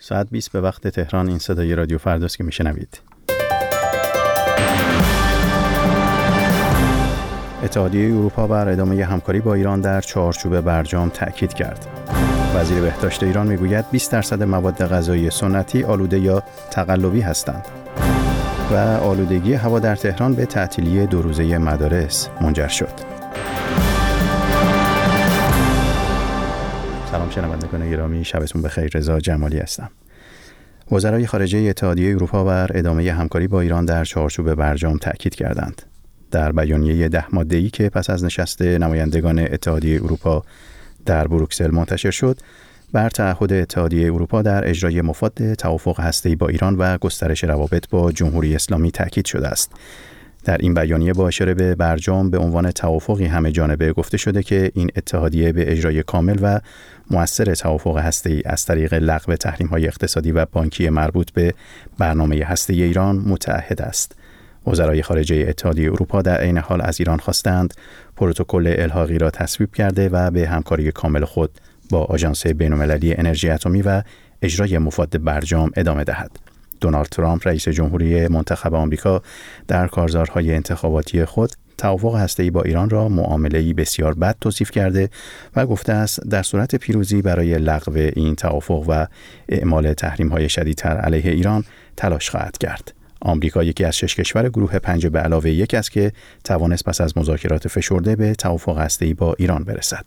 ساعت 20 به وقت تهران. این صدای رادیو فرداست که میشنوید. اتحادیه اروپا بر ادامه همکاری با ایران در چارچوب برجام تأکید کرد. وزیر بهداشت ایران میگوید 20% مواد غذایی سنتی آلوده یا تقلبی هستند. و آلودگی هوا در تهران به تعطیلی 2 روزه مدارس منجر شد. سلام شنوندگان گرامی، شبتون بخیر. رضا جمالی هستم. وزرای خارجه اتحادیه اروپا بر ادامه همکاری با ایران در چارچوب برجام تأکید کردند. در بیانیه 10 ماده‌ای که پس از نشست نمایندگان اتحادیه اروپا در بروکسل منتشر شد، بر تعهد اتحادیه اروپا در اجرای مفاد توافق هسته‌ای با ایران و گسترش روابط با جمهوری اسلامی تأکید شده است. در این بیانیه با اشاره به برجام به عنوان توافقی همه جانبه گفته شده که این اتحادیه به اجرای کامل و مؤثر توافق هسته‌ای از طریق لغو تحریم‌های اقتصادی و بانکی مربوط به برنامه هسته‌ای ایران متعهد است. وزرای خارجه اتحادیه اروپا در عین حال از ایران خواستند پروتکل الحاقی را تصویب کرده و به همکاری کامل خود با آژانس بین‌المللی انرژی اتمی و اجرای مفاد برجام ادامه دهد. دونالد ترامپ رئیس جمهوری منتخب آمریکا در کارزارهای انتخاباتی خود توافق هسته‌ای با ایران را معامله‌ای بسیار بد توصیف کرده و گفته است در صورت پیروزی برای لغو این توافق و اعمال تحریم‌های شدیدتر علیه ایران تلاش خواهد کرد. آمریکا یکی از 6 کشور گروه 5 به علاوه 1 است که توانست پس از مذاکرات فشرده به توافق هسته‌ای با ایران برسد.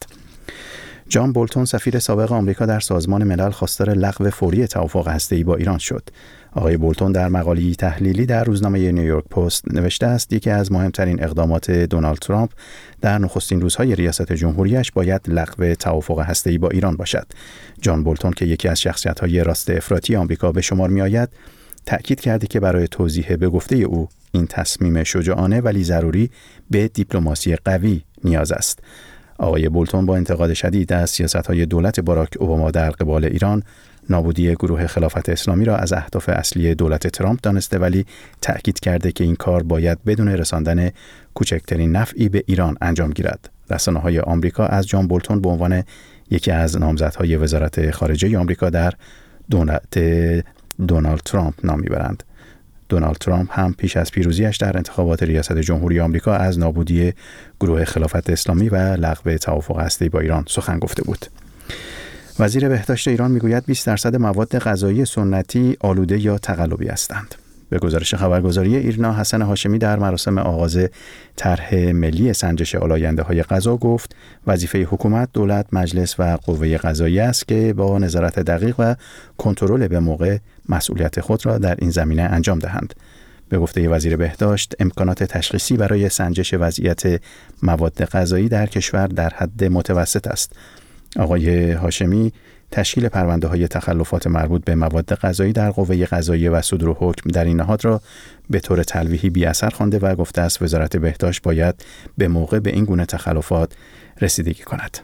جان بولتون سفیر سابق آمریکا در سازمان ملل خواستار لغو فوری توافق هسته‌ای با ایران شد. آقای بولتون در مقاله‌ای تحلیلی در روزنامه نیویورک پست نوشته است یکی از مهمترین اقدامات دونالد ترامپ در نخستین روزهای ریاست جمهوریش باید لغو توافق هسته‌ای با ایران باشد. جان بولتون که یکی از شخصیت‌های راست افراطی آمریکا به شمار می‌آید، تأکید کرده که برای توضیح به گفته او این تصمیم شجاعانه ولی ضروری به دیپلماسی قوی نیاز است. آقای بولتون با انتقاد شدید از سیاست‌های دولت باراک اوباما در قبال ایران، نابودی گروه خلافت اسلامی را از اهداف اصلی دولت ترامپ دانسته ولی تأکید کرده که این کار باید بدون رساندن کوچکترین نفعی به ایران انجام گیرد. رسانه‌های آمریکا از جان بولتون به عنوان یکی از نامزدهای وزارت خارجه آمریکا در دولت دونالد ترامپ نام میبرند. دونالد ترامپ هم پیش از پیروزیش در انتخابات ریاست جمهوری آمریکا از نابودی گروه خلافت اسلامی و لغو توافق هسته‌ای با ایران سخن گفته بود. وزیر بهداشت ایران میگوید 20% مواد غذایی سنتی آلوده یا تقلبی هستند. به گزارش خبرگزاری ایرنا، حسن هاشمی در مراسم آغاز طرح ملی سنجش آلاینده‌های غذا گفت وظیفه حکومت، دولت، مجلس و قوه قضاییه است که با نظارت دقیق و کنترل به موقع مسئولیت خود را در این زمینه انجام دهند. به گفته وزیر بهداشت، امکانات تشخیصی برای سنجش وضعیت مواد غذایی در کشور در حد متوسط است. آقای هاشمی تشکیل پرونده‌های تخلفات مربوط به مواد غذایی در قوه قضاییه و صدور حکم در این نهاد را به طور تلویحی بی‌اثر خوانده و گفته است وزارت بهداشت باید به موقع به این گونه تخلفات رسیدگی کند.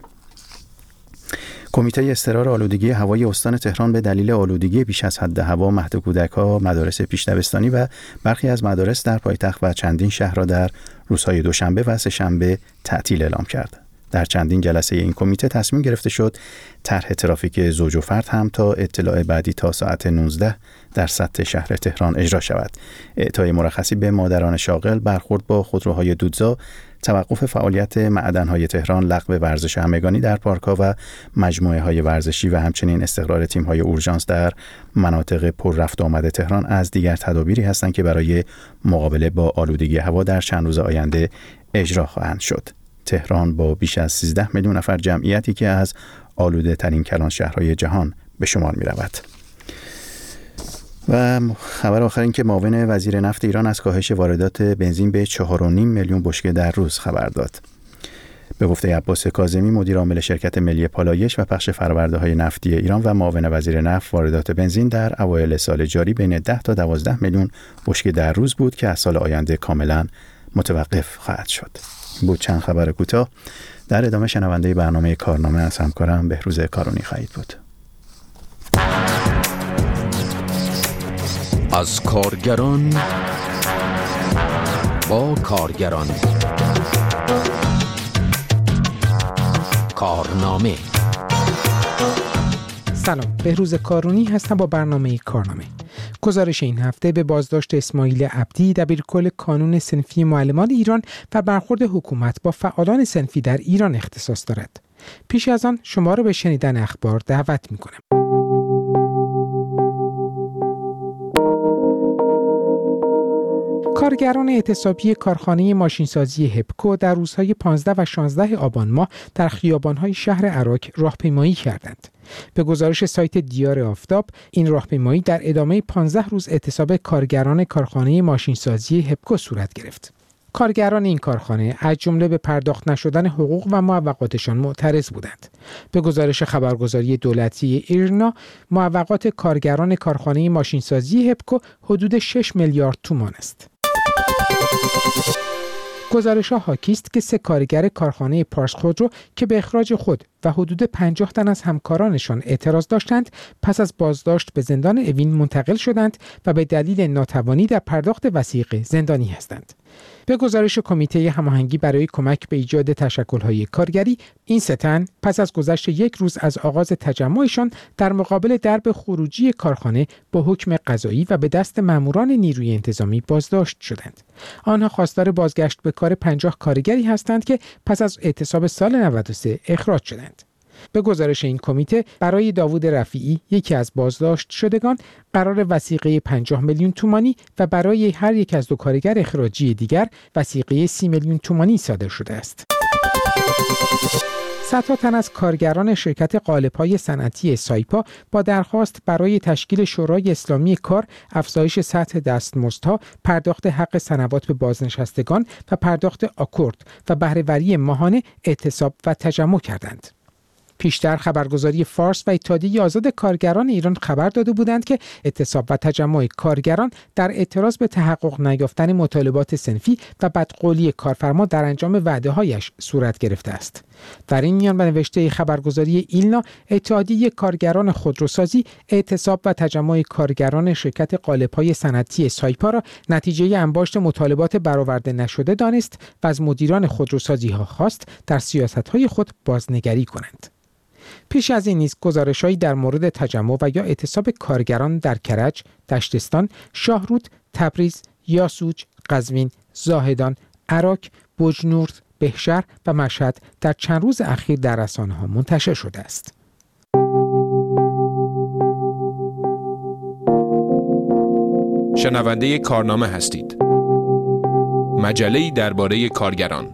کمیته اضطرار آلودگی هوای استان تهران به دلیل آلودگی بیش از حد هوا مهد کودک‌ها، مدارس پیش دبستانی و برخی از مدارس در پایتخت و چندین شهر را در روزهای دوشنبه و سه‌شنبه تعطیل اعلام کرد. در چندین جلسه این کمیته تصمیم گرفته شد طرح ترافیک زوج و فرد هم تا اطلاع بعدی تا ساعت 19 در سطح شهر تهران اجرا شود. اعطای مرخصی به مادران شاغل، برخورد با خودروهای دودزا، توقف فعالیت معدن‌های تهران، لغو ورزش همگانی در پارک‌ها و مجموعه‌های ورزشی و همچنین استقرار تیم‌های اورژانس در مناطق پر رفت و آمد تهران از دیگر تدابیری هستند که برای مقابله با آلودگی هوا در چند روز آینده اجرا خواهند شد. تهران با بیش از 13 میلیون نفر جمعیتی که از آلوده ترین کلان شهرهای جهان به شمار می رود. و خبر آخر این که معاون وزیر نفت ایران از کاهش واردات بنزین به 4.5 میلیون بشکه در روز خبر داد. به گفته عباس کاظمی، مدیر عامل شرکت ملی پالایش و پخش فرآورده‌های نفتی ایران و معاون وزیر نفت، واردات بنزین در اوایل سال جاری بین 10 تا 12 میلیون بشکه در روز بود که از سال آینده کاملا متوقف خواهد شد. بود چند خبر کوتاه. در ادامه شنونده برنامه کارنامه از همکارم بهروز کارونی خواهید بود. از کارگران با کارگران، کارنامه سلام، بهروز کارونی هستم با برنامه کارنامه. گزارش این هفته به بازداشت اسماعیل عبدی دبیرکل کانون صنفی معلمان ایران و برخورد حکومت با فعالان صنفی در ایران اختصاص دارد. پیش از آن شما را به شنیدن اخبار دعوت می‌کنم. کارگران اعتصابی کارخانه ماشینسازی هپکو در روزهای 15 و 16 آبان ماه در خیابان‌های شهر عراک راهپیمایی کردند. به گزارش سایت دیار آفتاب، این راهپیمایی در ادامه 15 روز اعتصاب کارگران کارخانه ماشینسازی هپکو صورت گرفت. کارگران این کارخانه از جمله به پرداخت نشدن حقوق و معوقاتشان معترض بودند. به گزارش خبرگزاری دولتی ایرنا، معوقات کارگران کارخانه ماشینسازی هپکو حدود 6 میلیارد تومان است. گزارش‌ها حاکی است که 3 کارگر کارخانه پارس خودرو که به اخراج خود و حدود 50 تن از همکارانشان اعتراض داشتند، پس از بازداشت به زندان اوین منتقل شدند و به دلیل ناتوانی در پرداخت وثیقه زندانی هستند. به گزارش کمیته هماهنگی برای کمک به ایجاد تشکل‌های کارگری، این 3 تن پس از گذشت 1 روز از آغاز تجمعشان در مقابل درب خروجی کارخانه با حکم قضایی و به دست ماموران نیروی انتظامی بازداشت شدند. آنها خواستار بازگشت به کار 50 کارگری هستند که پس از اعتصاب سال 93 اخراج شدند. به گزارش این کمیته، برای داوود رفیعی، یکی از بازداشت شدگان، قرار وثیقه 50 میلیون تومانی و برای هر یک از 2 کارگر اخراجی دیگر وثیقه 30 میلیون تومانی صادر شده است. صدها تن از کارگران شرکت قالب‌های صنعتی سایپا با درخواست برای تشکیل شورای اسلامی کار، افزایش سطح دستمزدها، پرداخت حق سنوات به بازنشستگان و پرداخت آکورد و بهره‌وری ماهانه اعتصاب و تجمع کردند. پیشتر خبرگزاری فارس و اتحادیه آزاد کارگران ایران خبر داده بودند که اعتصاب و تجمع کارگران در اعتراض به تحقق نیافتن مطالبات صنفی و بدقولی کارفرما در انجام وعده‌هایش صورت گرفته است. در این میان به نوشته خبرگزاری ایلنا، اتحادیه کارگران خودروسازی اعتصاب و تجمع کارگران شرکت قالب‌های صنعتی سایپا را نتیجه انباشت مطالبات برآورده نشده دانست و از مدیران خودروسازی‌ها خواست در سیاست‌های خود بازنگری کنند. پیش از این نیز گزارش‌هایی در مورد تجمع و یا اعتصاب کارگران در کرج، دشتستان، شاهرود، تبریز، یاسوج، قزوین، زاهدان، عراک، بجنورد، بهشهر و مشهد در چند روز اخیر در رسانه‌ها منتشر شده است. شنونده کارنامه هستید. مجله‌ای درباره کارگران.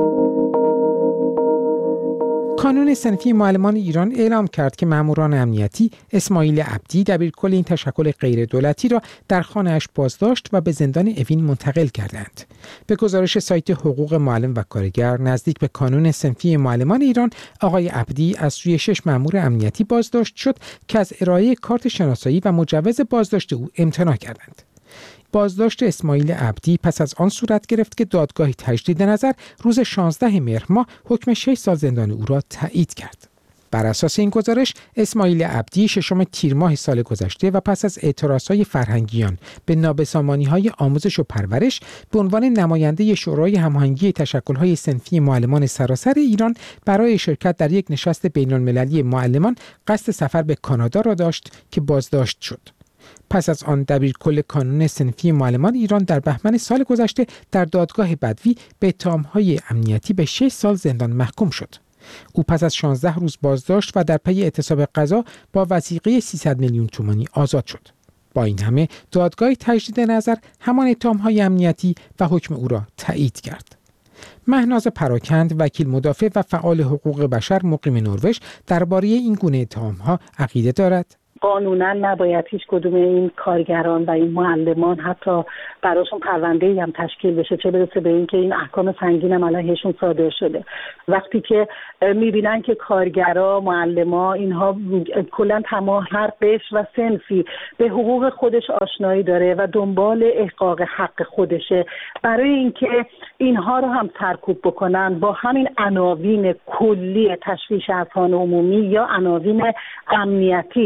کانون صنفی معلمان ایران اعلام کرد که ماموران امنیتی اسماعیل عبدی دبیرکل این تشکل غیر دولتی را در خانه‌اش بازداشت و به زندان اوین منتقل کردند. به گزارش سایت حقوق معلم و کارگر، نزدیک به کانون صنفی معلمان ایران، آقای عبدی از سوی 6 مامور امنیتی بازداشت شد که از ارائه کارت شناسایی و مجوز بازداشت او امتناع کردند. بازداشت اسماعیل عبدی پس از آن صورت گرفت که دادگاه تجدید نظر روز 16 مهر ماه حکم 6 سال زندان او را تایید کرد. بر اساس این گزارش، اسماعیل عبدی 6 تیر ماه سال گذشته و پس از اعتراضهای فرهنگیان به نابسامانی‌های آموزش و پرورش به عنوان نماینده شورای هماهنگی تشکل‌های صنفی معلمان سراسر ایران برای شرکت در یک نشست بین‌المللی معلمان قصد سفر به کانادا را داشت که بازداشت شد. پس از آن دبیرکل کانون صنفی معلمان ایران در بهمن سال گذشته در دادگاه بدوی به اتهام‌های امنیتی به 6 سال زندان محکوم شد. او پس از 16 روز بازداشت و در پی اعتصاب قضا با وثیقه 300 میلیون تومانی آزاد شد. با این همه دادگاه تجدید نظر همان اتهام‌های امنیتی و حکم او را تایید کرد. مهناز پراکند، وکیل مدافع و فعال حقوق بشر مقیم نروژ، درباره این گونه اتهام‌ها عقیده دارد. قانونا نباید هیچ کدوم این کارگران و این معلمان حتی براشون پرونده‌ای هم تشکیل بشه، چه برسه به اینکه این احکام سنگین هم علیهشون صادر شده. وقتی که میبینن که کارگرا، معلما، اینها کلا تمام هر قشر و صنفی به حقوق خودش آشنایی داره و دنبال احقاق حق خودشه، برای اینکه اینها رو هم سرکوب بکنن با همین عناوین کلی تشویش اذهان عمومی یا عناوین امنیتی،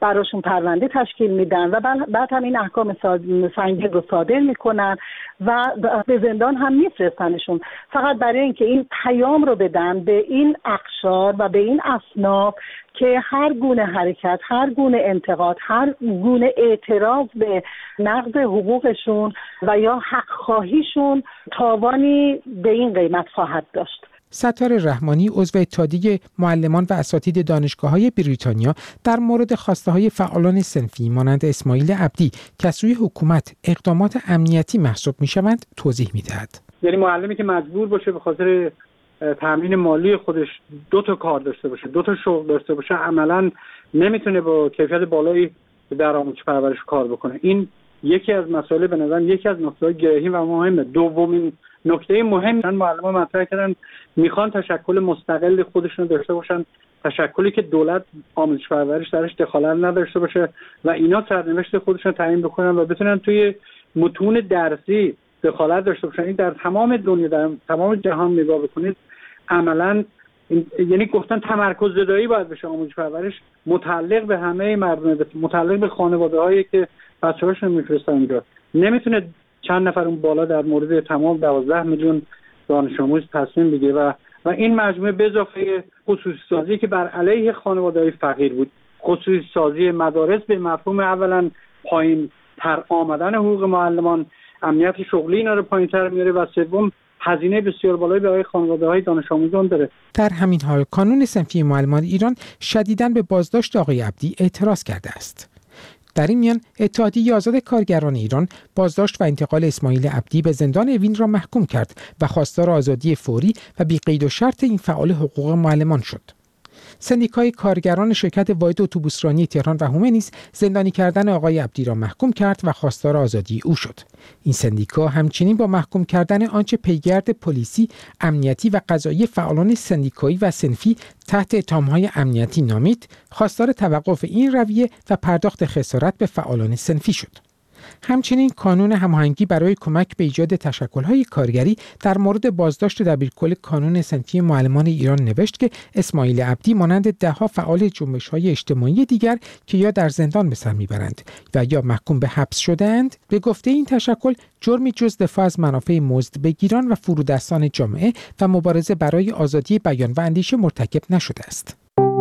براشون پرونده تشکیل میدن و بعد هم این احکام سنگین رو صادر میکنن و به زندان هم میفرستنشون، فقط برای اینکه این پیام رو بدن به این اقشار و به این اصناف که هر گونه حرکت، هر گونه انتقاد، هر گونه اعتراض به نقض حقوقشون و یا حق خواهیشون تاوانی به این قیمت خواهد داشت. ستار رحمانی عضو اتحادیه معلمان و اساتید دانشگاه‌های بریتانیا در مورد خواسته‌های فعالان صنفی مانند اسماعیل عبدی که از سوی حکومت اقدامات امنیتی محسوب می‌شوند توضیح می‌دهد. یعنی معلمی که مجبور باشه به خاطر تامین مالی خودش 2 تا کار داشته باشه، 2 تا شغل داشته باشه، عملاً نمیتونه با کیفیت بالایی در آموزش پرورش کار بکنه. این یکی از مسائل به نظر یکی از نکات‌های گرهی و مهمه. دومین نکته مهم معلمان مطرح کردن میخوان تشکل مستقل خودشون داشته باشن، تشکلی که دولت آموزش پرورش درش دخالت نداشته باشه و اینا سرنوشت خودشون تعیین بکنن و بتونن توی متون درسی دخالت داشته باشن. این در تمام دنیا، در تمام جهان نگاه بکنید عملاً یعنی گفتن تمرکز زدایی باید بشه آموزش پرورش، متعلق به همه مردم، متعلق به خانواده‌هایی که بچه‌هاشون میفرستن اونجا. نمیتونه چند نفر اون بالا در مورد تمام 12 میلیون دانش آموز تصمیم بگیره و این مجموعه به اضافه خصوصی سازی که بر علیه خانواده‌های فقیر بود، خصوصی سازی مدارس به مفهوم اولا پایین تر آمدن حقوق معلمان، امنیت شغلی اینا رو پایین‌تر میاره و سوم هزینه بسیار بالایی برای خانواده‌های دانش آموزان داره. در همین حال کانون صنفی معلمان ایران شدیداً به بازداشت آقای عبدی اعتراض کرده است. در این میان اتحادیه آزاد کارگران ایران بازداشت و انتقال اسماعیل عبدی به زندان اوین را محکوم کرد و خواستار آزادی فوری و بی قید و شرط این فعال حقوق معلمان شد. سندیکای کارگران شرکت واحد اتوبوسرانی تهران و حومه نیز زندانی کردن آقای عبدی را محکوم کرد و خواستار آزادی او شد. این سندیکا همچنین با محکوم کردن آنچه پیگرد پلیسی، امنیتی و قضایی فعالان سندیکایی و صنفی تحت اتهام‌های امنیتی نامید، خواستار توقف این رویه و پرداخت خسارت به فعالان صنفی شد. همچنین کانون هماهنگی برای کمک به ایجاد تشکل‌های کارگری در مورد بازداشت دبیرکل کانون صنفی معلمان ایران نوشت که اسماعیل عبدی مانند ده‌ها فعال جنبش‌های اجتماعی دیگر که یا در زندان به سر می‌برند و یا محکوم به حبس شده‌اند، به گفته این تشکل جرمی جز دفاع از منافع مزدبگیران و فرودستان جامعه و مبارزه برای آزادی بیان و اندیشه مرتکب نشده است.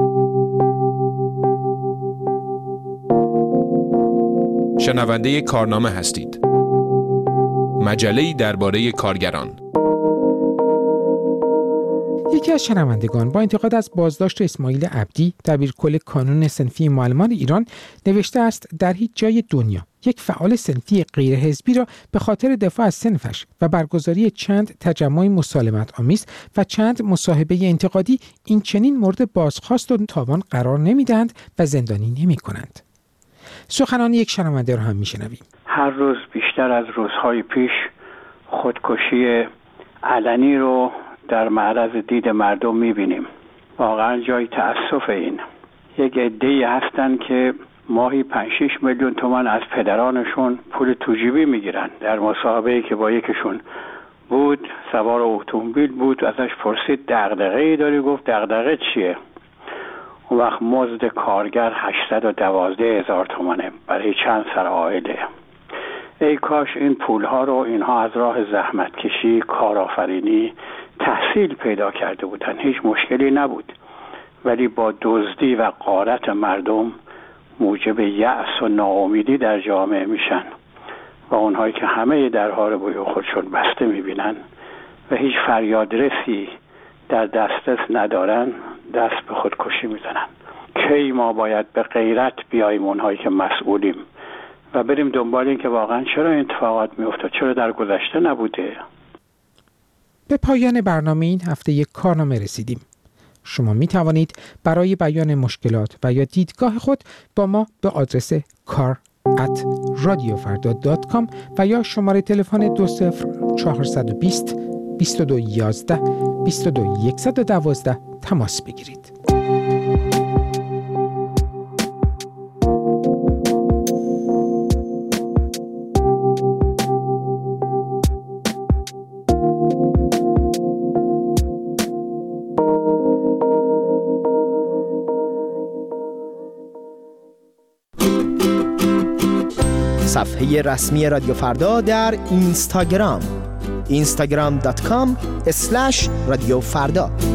شنونده کارنامه هستید. مجله‌ای درباره کارگران. یکی از شنوندگان با انتقاد از بازداشت اسماعیل عبدی دبیرکل کانون صنفی معلمان ایران نوشته است در هیچ جای دنیا یک فعال صنفی غیر حزبی را به خاطر دفاع از صنفش و برگزاری چند تجمع مسالمت آمیز و چند مصاحبه انتقادی این چنین مورد بازخواست و تاوان قرار نمیدهند و زندانی نمی‌کنند. سخنان یک شنونده را هم میشنویم. هر روز بیشتر از روزهای پیش خودکشی علنی رو در معرض دید مردم میبینیم. واقعا جای تأسف این. یک عده‌ای هستن که ماهی 5-6 میلیون تومان از پدرانشون پول توجیبی میگیرن. در مصاحبه‌ای که با یکشون بود، سوار اتومبیل بود، ازش پرسید دغدغه‌ای داری؟ گفت دغدغه چیه؟ اون وقت مزد کارگر 812,000 تومانه برای چند سر عائله. ای کاش این پولها رو اینها از راه زحمت کشی، کارآفرینی، تحصیل پیدا کرده بودن. هیچ مشکلی نبود. ولی با دزدی و غارت مردم موجب یأس و ناامیدی در جامعه میشن و اونهایی که همه درها رو به خودشون بسته میبینن و هیچ فریادرسی در دسترس ندارن دست به خودکشی میزنن. کی ما باید به غیرت بیاییم اونهایی که مسئولیم و بریم دنبال این که واقعا چرا این اتفاقات میفته، چرا در گذشته نبوده. به پایان برنامه این هفته یک کارنامه رسیدیم. شما می توانید برای بیان مشکلات و یا دیدگاه خود با ما به آدرس kar@radiofarda.com و یا شماره تلفن 20420 2211 22112 تماس بگیرید. صفحه رسمی رادیو فردا در اینستاگرام instagram.com/رادیو فردا.